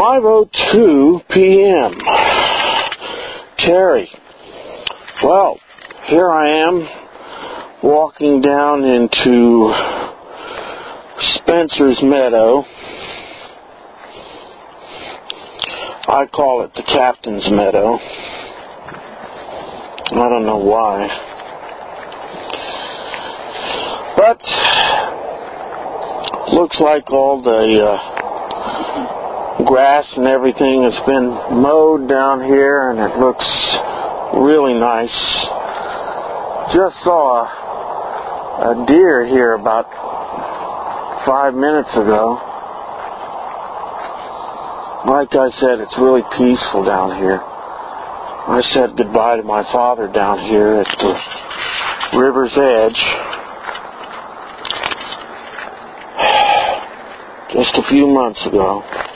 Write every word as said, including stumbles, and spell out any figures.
five oh two p.m. Terry. Well, here I am walking down into Spencer's Meadow. I call it the Captain's Meadow. I don't know why. But looks like all the uh, grass and everything has been mowed down here, and it looks really nice. Just saw a, a deer here about five minutes ago. Like I said, it's really peaceful down here. I said goodbye to my father down here at the river's edge just a few months ago.